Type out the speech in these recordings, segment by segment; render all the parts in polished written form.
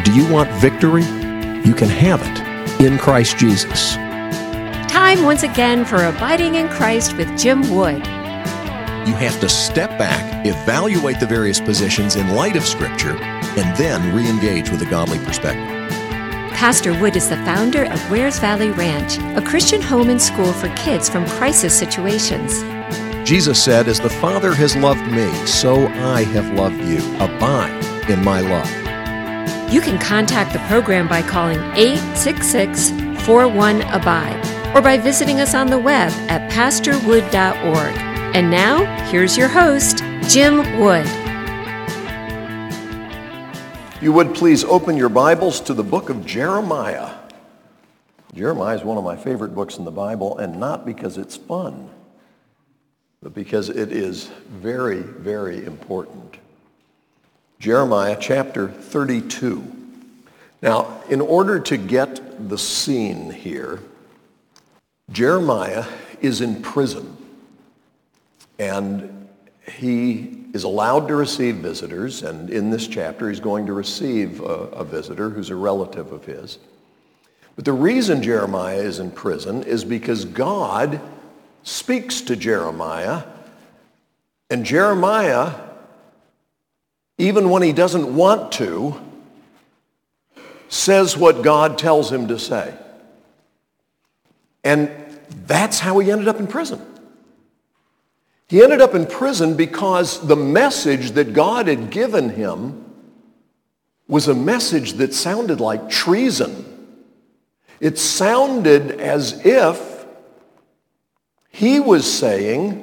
Do you want victory? You can have it in Christ Jesus. Time once again for Abiding in Christ with Jim Wood. You have to step back, evaluate the various positions in light of Scripture, and then re-engage with a godly perspective. Pastor Wood is the founder of Wares Valley Ranch, a Christian home and school for kids from crisis situations. Jesus said, "As the Father has loved me, so I have loved you. Abide in my love." You can contact the program by calling 866-41-ABIDE or by visiting us on the web at pastorwood.org. And now, here's your host, Jim Wood. If you would please open your Bibles to the book of Jeremiah. Jeremiah is one of my favorite books in the Bible, and not because it's fun, but because it is very, very important. Jeremiah chapter 32. Now, in order to get the scene here, Jeremiah is in prison, and he is allowed to receive visitors, and in this chapter he's going to receive a visitor who's a relative of his. But the reason Jeremiah is in prison is because God speaks to Jeremiah, and Jeremiah, even when he doesn't want to, says what God tells him to say. And that's how he ended up in prison. He ended up in prison because the message that God had given him was a message that sounded like treason. It sounded as if he was saying,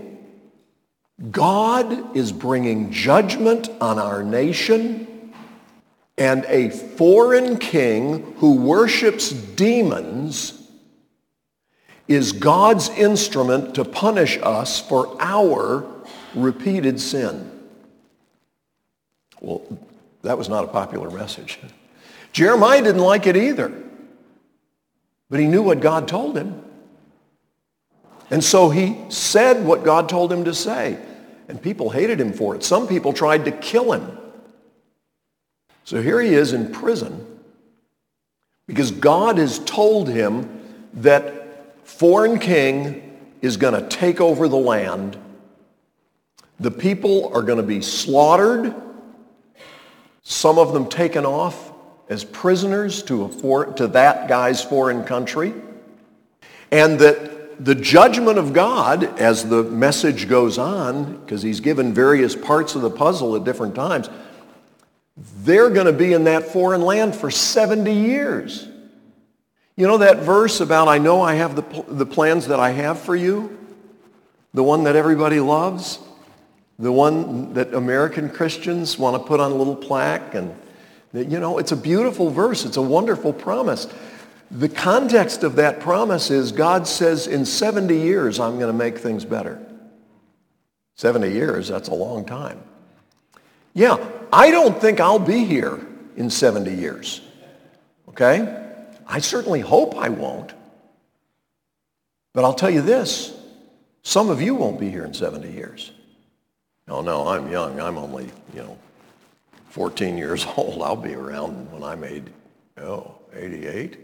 God is bringing judgment on our nation, and a foreign king who worships demons is God's instrument to punish us for our repeated sin. Well, that was not a popular message. Jeremiah didn't like it either, but he knew what God told him. And so he said what God told him to say, and people hated him for it. Some people tried to kill him. So here he is in prison because God has told him that foreign king is going to take over the land. The people are going to be slaughtered, some of them taken off as prisoners to that guy's foreign country, and that the judgment of God, as the message goes on, because he's given various parts of the puzzle at different times, they're going to be in that foreign land for 70 years. You know that verse about, I know I have the plans that I have for you? The one that everybody loves? The one that American Christians want to put on a little plaque? And, you know, it's a beautiful verse. It's a wonderful promise. The context of that promise is God says, in 70 years, I'm going to make things better. 70 years, that's a long time. Yeah, I don't think I'll be here in 70 years. Okay? I certainly hope I won't. But I'll tell you this, some of you won't be here in 70 years. No, I'm young. I'm only, 14 years old. I'll be around when I'm 88.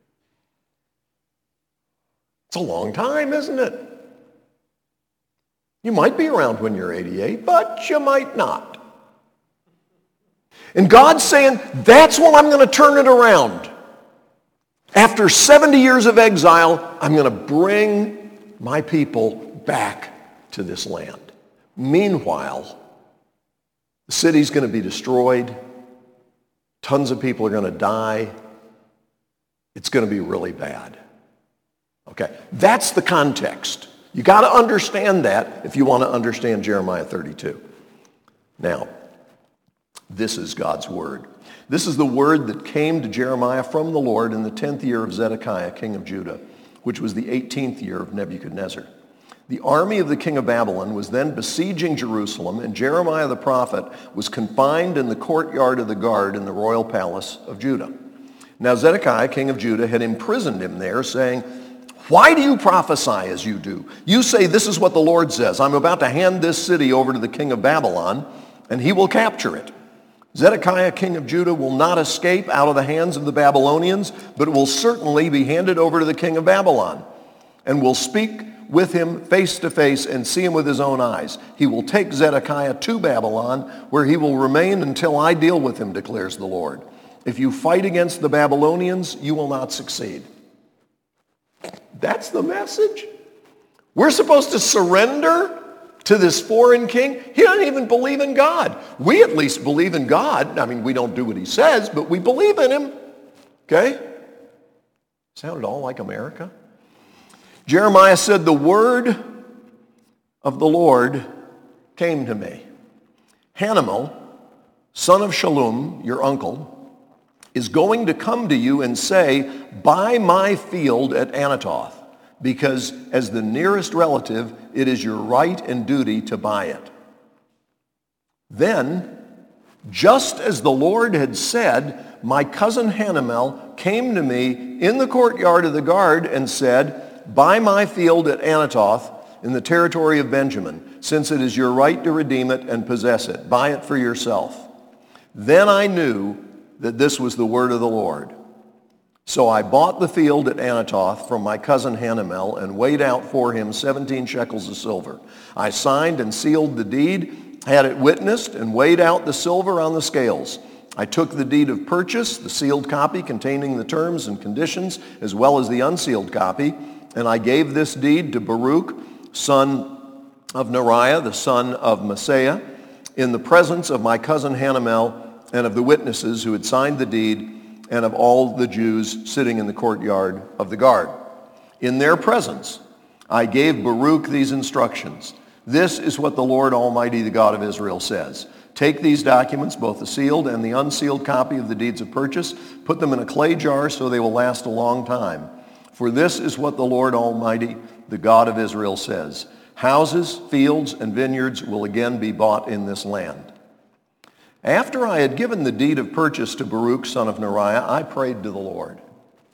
It's a long time, isn't it? You might be around when you're 88, but you might not. And God's saying, that's when I'm going to turn it around. After 70 years of exile, I'm going to bring my people back to this land. Meanwhile, the city's going to be destroyed. Tons of people are going to die. It's going to be really bad. Okay, that's the context. You got to understand that if you want to understand Jeremiah 32. Now, this is God's word. This is the word that came to Jeremiah from the Lord in the 10th year of Zedekiah, king of Judah, which was the 18th year of Nebuchadnezzar. The army of the king of Babylon was then besieging Jerusalem, and Jeremiah the prophet was confined in the courtyard of the guard in the royal palace of Judah. Now Zedekiah, king of Judah, had imprisoned him there, saying, "Why do you prophesy as you do? You say, this is what the Lord says. I'm about to hand this city over to the king of Babylon, and he will capture it. Zedekiah, king of Judah, will not escape out of the hands of the Babylonians, but will certainly be handed over to the king of Babylon, and will speak with him face to face and see him with his own eyes. He will take Zedekiah to Babylon, where he will remain until I deal with him, declares the Lord. If you fight against the Babylonians, you will not succeed. That's the message. We're supposed to surrender to this foreign king. He doesn't even believe in God. We at least believe in God. I mean, we don't do what he says, but we believe in him. Okay? Sounded all like America. Jeremiah said, the word of the Lord came to me. Hanamel, son of Shallum, your uncle, is going to come to you and say, buy my field at Anathoth, because as the nearest relative, it is your right and duty to buy it. Then, just as the Lord had said, my cousin Hanamel came to me in the courtyard of the guard and said, buy my field at Anathoth in the territory of Benjamin, since it is your right to redeem it and possess it. Buy it for yourself. Then I knew that this was the word of the Lord. So I bought the field at Anathoth from my cousin Hanamel and weighed out for him 17 shekels of silver. I signed and sealed the deed, had it witnessed, and weighed out the silver on the scales. I took the deed of purchase, the sealed copy containing the terms and conditions, as well as the unsealed copy, and I gave this deed to Baruch, son of Neriah, the son of Maaseiah, in the presence of my cousin Hanamel and of the witnesses who had signed the deed, and of all the Jews sitting in the courtyard of the guard. In their presence, I gave Baruch these instructions. This is what the Lord Almighty, the God of Israel, says. Take these documents, both the sealed and the unsealed copy of the deeds of purchase, put them in a clay jar so they will last a long time. For this is what the Lord Almighty, the God of Israel, says. Houses, fields, and vineyards will again be bought in this land. After I had given the deed of purchase to Baruch, son of Neriah, I prayed to the Lord.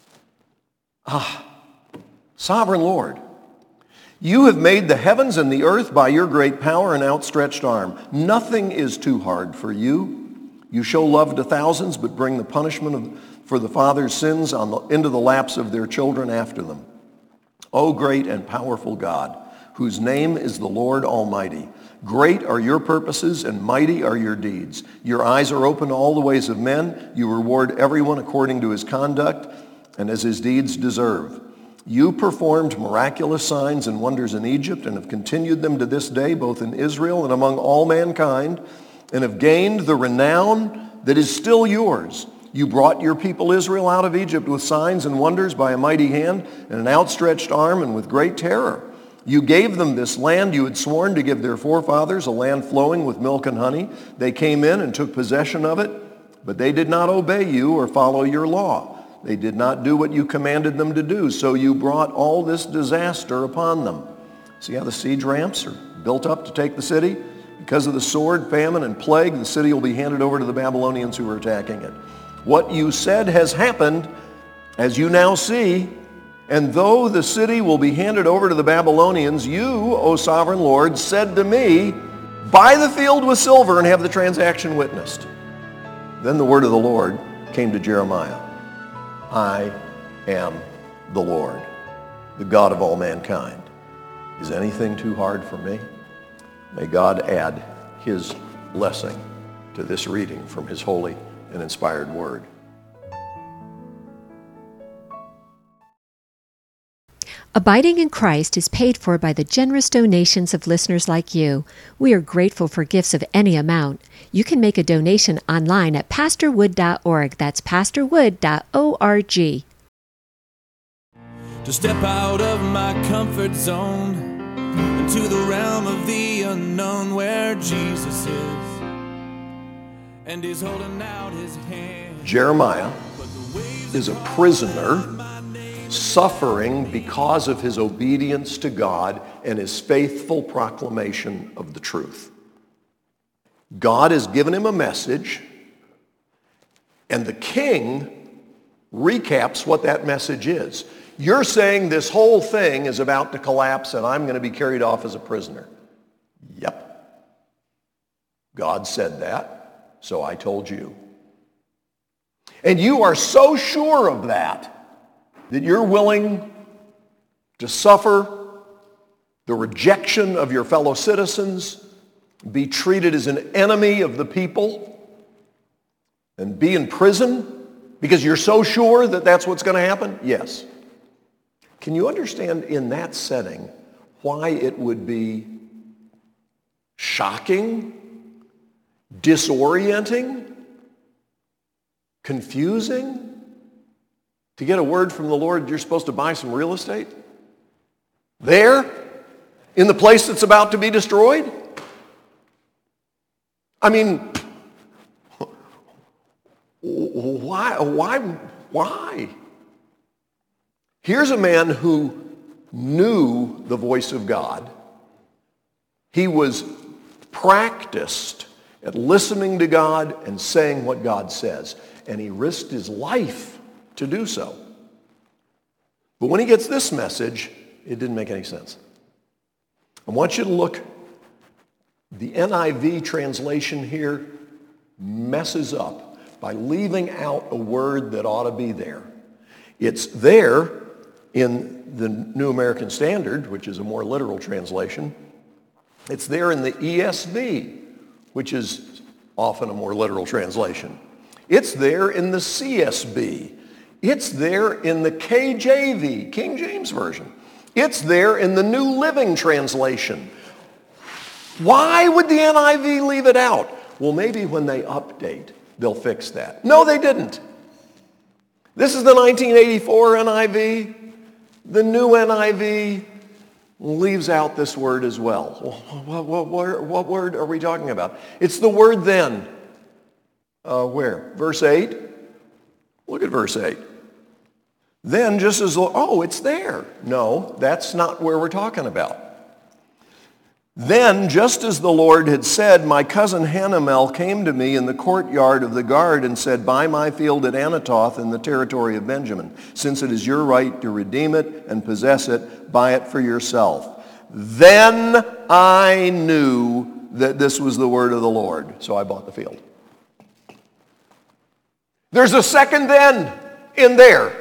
Sovereign Lord, you have made the heavens and the earth by your great power and outstretched arm. Nothing is too hard for you. You show love to thousands, but bring the punishment for the father's sins into the laps of their children after them. O great and powerful God, whose name is the Lord Almighty, great are your purposes and mighty are your deeds. Your eyes are open to all the ways of men. You reward everyone according to his conduct and as his deeds deserve. You performed miraculous signs and wonders in Egypt and have continued them to this day, both in Israel and among all mankind, and have gained the renown that is still yours. You brought your people Israel out of Egypt with signs and wonders by a mighty hand and an outstretched arm and with great terror. You gave them this land you had sworn to give their forefathers, a land flowing with milk and honey. They came in and took possession of it, but they did not obey you or follow your law. They did not do what you commanded them to do, so you brought all this disaster upon them. See how the siege ramps are built up to take the city? Because of the sword, famine, and plague, the city will be handed over to the Babylonians who are attacking it. What you said has happened, as you now see. And though the city will be handed over to the Babylonians, you, O sovereign Lord, said to me, buy the field with silver and have the transaction witnessed. Then the word of the Lord came to Jeremiah. I am the Lord, the God of all mankind. Is anything too hard for me? May God add his blessing to this reading from his holy and inspired word. Abiding in Christ is paid for by the generous donations of listeners like you. We are grateful for gifts of any amount. You can make a donation online at pastorwood.org. That's pastorwood.org. To step out of my comfort zone into the realm of the unknown where Jesus is, and he's holding out his hand. Jeremiah is a prisoner suffering because of his obedience to God and his faithful proclamation of the truth. God has given him a message, and the king recaps what that message is. You're saying this whole thing is about to collapse and I'm going to be carried off as a prisoner. Yep. God said that. so I told you. And you are so sure of that you're willing to suffer the rejection of your fellow citizens, be treated as an enemy of the people, and be in prison because you're so sure that that's what's going to happen? Yes. Can you understand in that setting why it would be shocking, disorienting, confusing to get a word from the Lord you're supposed to buy some real estate? There, in the place that's about to be destroyed? I mean, why? Here's a man who knew the voice of God. He was practiced at listening to God and saying what God says. And he risked his life to do so. But when he gets this message, it didn't make any sense. I want you to look. The NIV translation here messes up by leaving out a word that ought to be there. It's there in the New American Standard, which is a more literal translation. It's there in the ESV, which is often a more literal translation. It's there in the CSB. It's there in the KJV, King James Version. It's there in the New Living Translation. Why would the NIV leave it out? Well, maybe when they update, they'll fix that. No, they didn't. This is the 1984 NIV. The new NIV leaves out this word as well. What word are we talking about? It's the word then. Where? Verse 8? Look at verse 8. Then just as, it's there. No, that's not where we're talking about. Then, just as the Lord had said, my cousin Hanamel came to me in the courtyard of the guard and said, buy my field at Anatoth in the territory of Benjamin. Since it is your right to redeem it and possess it, buy it for yourself. Then I knew that this was the word of the Lord, so I bought the field. There's a second then in there.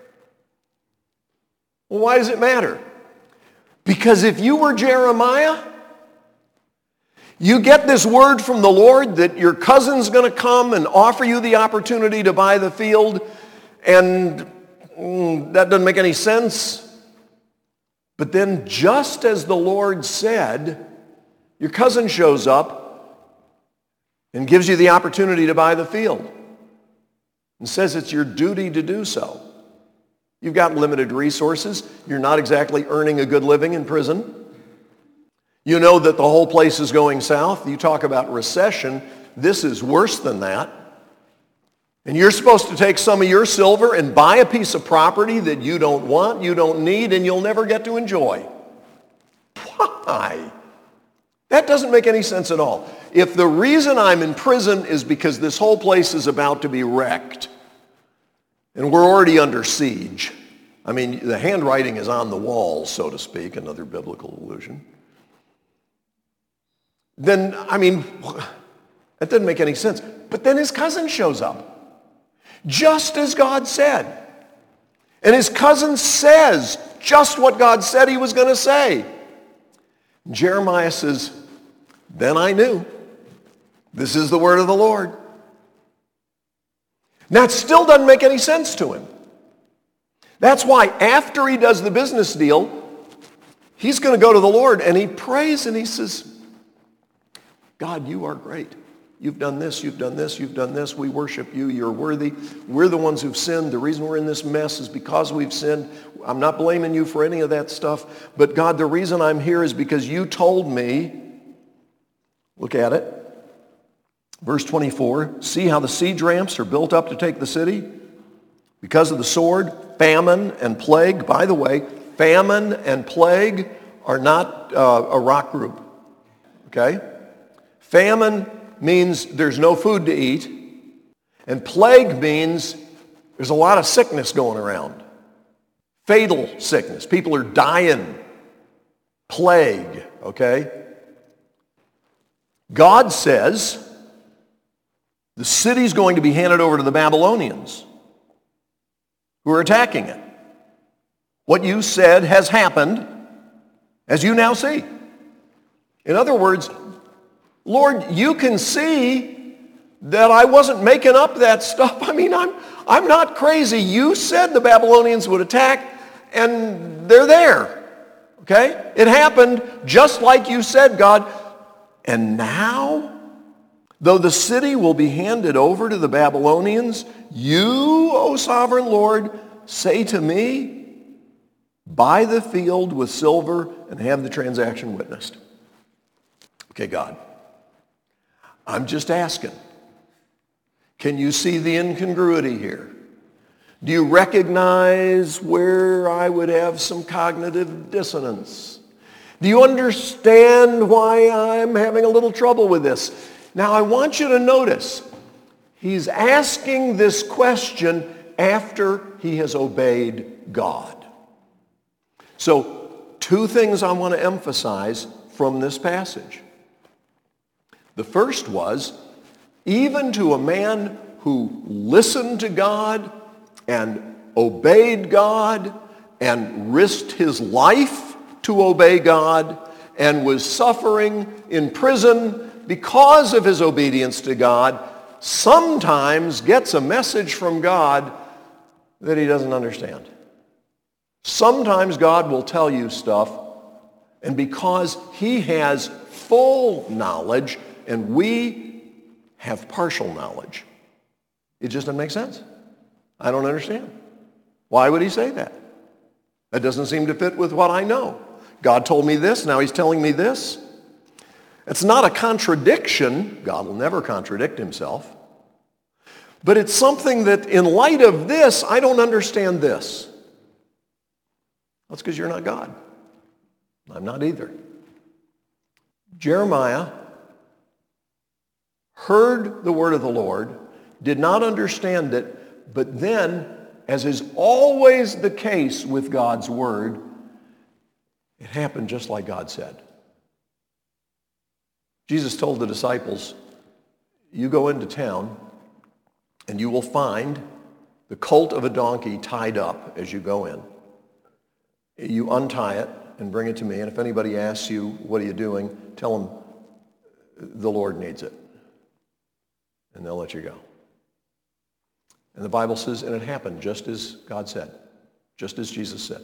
Well, why does it matter? Because if you were Jeremiah, you get this word from the Lord that your cousin's going to come and offer you the opportunity to buy the field, and that doesn't make any sense. But then just as the Lord said, your cousin shows up and gives you the opportunity to buy the field and says it's your duty to do so. You've got limited resources. You're not exactly earning a good living in prison. You know that the whole place is going south. You talk about recession. This is worse than that. And you're supposed to take some of your silver and buy a piece of property that you don't want, you don't need, and you'll never get to enjoy. Why? That doesn't make any sense at all. If the reason I'm in prison is because this whole place is about to be wrecked, and we're already under siege, I mean, the handwriting is on the walls, so to speak, another biblical allusion, then, I mean, that doesn't make any sense. But then his cousin shows up, just as God said. And his cousin says just what God said he was going to say. Jeremiah says, then I knew. This is the word of the Lord. That still doesn't make any sense to him. That's why after he does the business deal, he's going to go to the Lord and he prays and he says, God, you are great. You've done this, you've done this, you've done this. We worship you. You're worthy. We're the ones who've sinned. The reason we're in this mess is because we've sinned. I'm not blaming you for any of that stuff. But God, the reason I'm here is because you told me, look at it, verse 24, see how the siege ramps are built up to take the city? Because of the sword, famine, and plague. By the way, famine and plague are not a rock group, okay? Famine means there's no food to eat, and plague means there's a lot of sickness going around. Fatal sickness. People are dying. Plague, okay? God says, The city's going to be handed over to the Babylonians who are attacking it. What you said has happened, as you now see. In other words, Lord, you can see that I wasn't making up that stuff. I mean, I'm not crazy. You said the Babylonians would attack, and they're there. Okay? It happened just like you said, God. And now, though the city will be handed over to the Babylonians, you, O sovereign Lord, say to me, buy the field with silver and have the transaction witnessed. Okay, God, I'm just asking. Can you see the incongruity here? Do you recognize where I would have some cognitive dissonance? Do you understand why I'm having a little trouble with this? Now, I want you to notice, he's asking this question after he has obeyed God. So, two things I want to emphasize from this passage. The first was, even to a man who listened to God and obeyed God and risked his life to obey God and was suffering in prison because of his obedience to God, sometimes gets a message from God that he doesn't understand. Sometimes God will tell you stuff, and because he has full knowledge and we have partial knowledge, it just doesn't make sense. I don't understand. Why would he say that? That doesn't seem to fit with what I know. God told me this, now he's telling me this. It's not a contradiction. God will never contradict himself. But it's something that in light of this, I don't understand this. That's because you're not God. I'm not either. Jeremiah heard the word of the Lord, did not understand it, but then, as is always the case with God's word, it happened just like God said. Jesus told the disciples, you go into town and you will find the colt of a donkey tied up as you go in. You untie it and bring it to me, and if anybody asks you, what are you doing? Tell them the Lord needs it. And they'll let you go. And the Bible says, and it happened just as God said, just as Jesus said.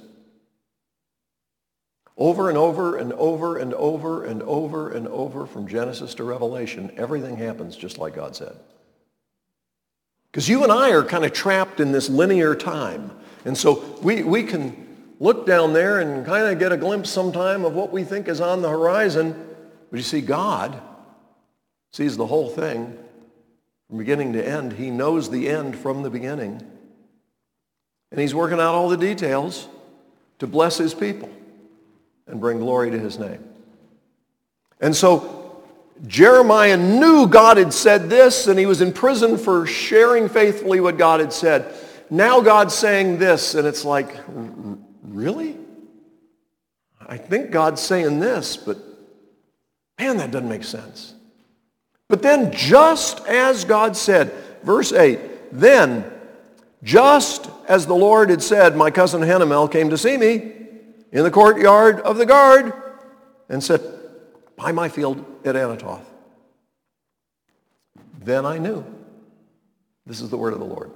Over and over and over and over and over and over from Genesis to Revelation, everything happens just like God said. Because you and I are kind of trapped in this linear time. And so we can look down there and kind of get a glimpse sometime of what we think is on the horizon. But you see, God sees the whole thing from beginning to end. He knows the end from the beginning. And he's working out all the details to bless his people and bring glory to his name. And so Jeremiah knew God had said this, and he was in prison for sharing faithfully what God had said. Now God's saying this, and it's like, really? I think God's saying this, but man, that doesn't make sense. But then just as God said, verse 8, then just as the Lord had said, my cousin Hanamel came to see me in the courtyard of the guard and said, buy my field at Anathoth. Then I knew. This is the word of the Lord.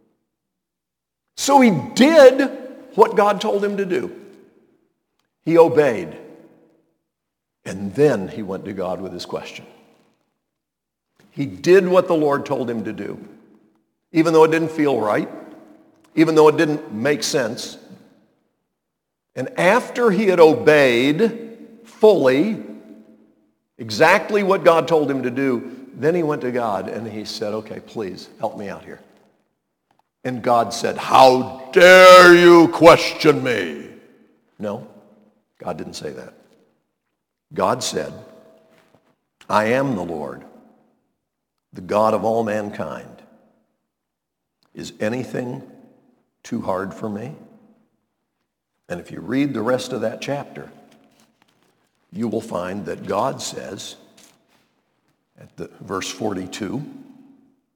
So he did what God told him to do. He obeyed. And then he went to God with his question. He did what the Lord told him to do. Even though it didn't feel right. Even though it didn't make sense. And after he had obeyed fully exactly what God told him to do, then he went to God and he said, okay, please help me out here. And God said, how dare you question me? No, God didn't say that. God said, I am the Lord, the God of all mankind. Is anything too hard for me? And if you read the rest of that chapter, you will find that God says, at verse 42,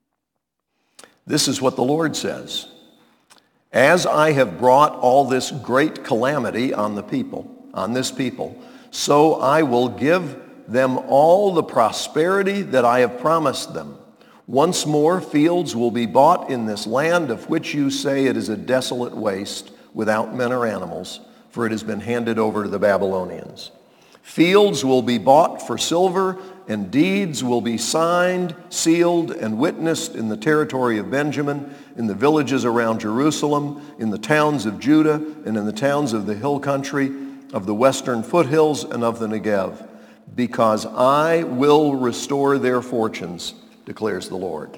This is what the Lord says. As I have brought all this great calamity on this people, so I will give them all the prosperity that I have promised them. Once more, fields will be bought in this land of which you say it is a desolate waste without men or animals, for it has been handed over to the Babylonians. Fields will be bought for silver, and deeds will be signed, sealed, and witnessed in the territory of Benjamin, in the villages around Jerusalem, in the towns of Judah, and in the towns of the hill country, of the western foothills, and of the Negev, because I will restore their fortunes, declares the Lord.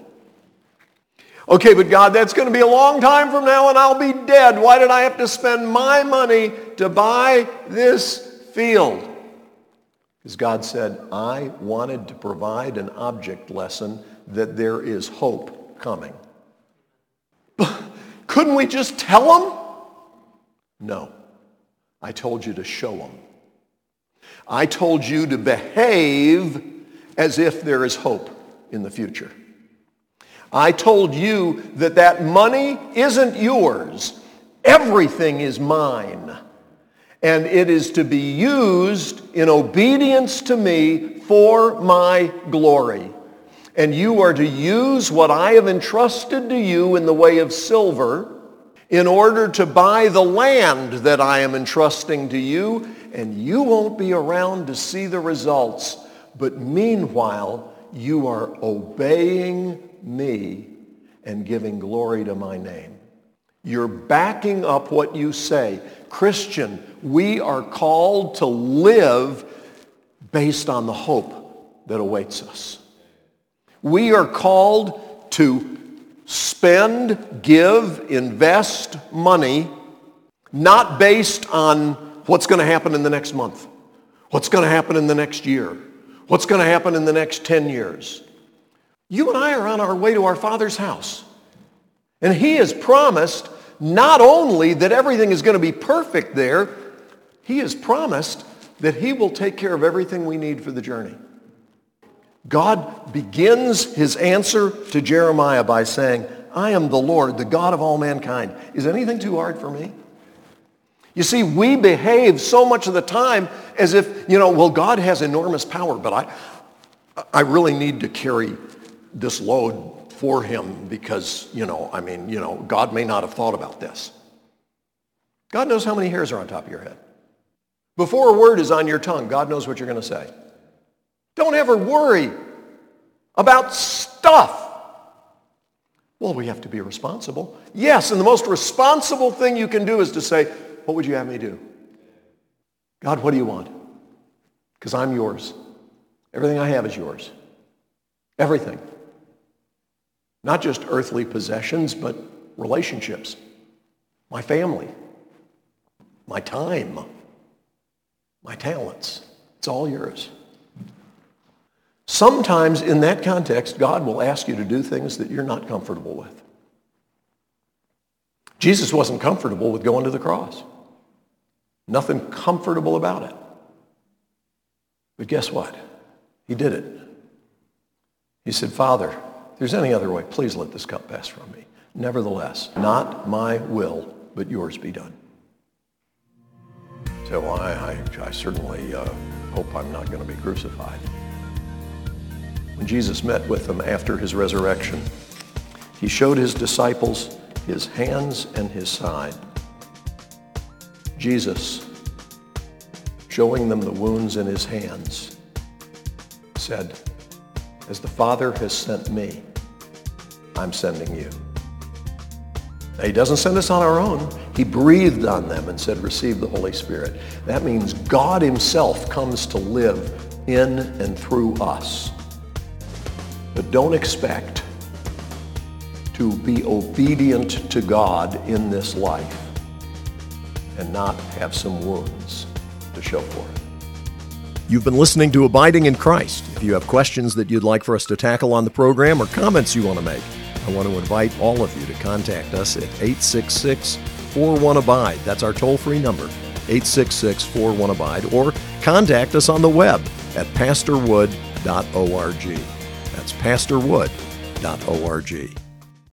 Okay, but God, that's going to be a long time from now, and I'll be dead. Why did I have to spend my money to buy this field? Because God said, I wanted to provide an object lesson that there is hope coming. Couldn't we just tell them? No. I told you to show them. I told you to behave as if there is hope in the future. I told you that that money isn't yours. Everything is mine. And it is to be used in obedience to me for my glory. And you are to use what I have entrusted to you in the way of silver in order to buy the land that I am entrusting to you, and you won't be around to see the results. But meanwhile, you are obeying me and giving glory to my name. You're backing up what you say. Christian, we are called to live based on the hope that awaits us. We are called to spend, give, invest money, not based on what's going to happen in the next month, what's going to happen in the next year, what's going to happen in the next 10 years. You and I are on our way to our Father's house. And he has promised not only that everything is going to be perfect there, he has promised that he will take care of everything we need for the journey. God begins his answer to Jeremiah by saying, I am the Lord, the God of all mankind. Is anything too hard for me? You see, we behave so much of the time as if, well, God has enormous power, but I really need to carry this load for him because, God may not have thought about this. God knows how many hairs are on top of your head. Before a word is on your tongue, God knows what you're going to say. Don't ever worry about stuff. Well, we have to be responsible. Yes, and the most responsible thing you can do is to say, what would you have me do? God, what do you want? Because I'm yours. Everything I have is yours. Everything. Not just earthly possessions, but relationships. My family. My time. My talents. It's all yours. Sometimes in that context, God will ask you to do things that you're not comfortable with. Jesus wasn't comfortable with going to the cross. Nothing comfortable about it. But guess what? He did it. He said, Father, if there's any other way, please let this cup pass from me. Nevertheless, not my will, but yours be done. So I certainly hope I'm not going to be crucified. When Jesus met with them after his resurrection, he showed his disciples his hands and his side. Jesus, showing them the wounds in his hands, said, as the Father has sent me, I'm sending you. Now, he doesn't send us on our own. He breathed on them and said, receive the Holy Spirit. That means God himself comes to live in and through us. But don't expect to be obedient to God in this life and not have some wounds to show for it. You've been listening to Abiding in Christ. If you have questions that you'd like for us to tackle on the program or comments you want to make, I want to invite all of you to contact us at 866-41-ABIDE. That's our toll-free number, 866-41-ABIDE, or contact us on the web at pastorwood.org. That's pastorwood.org.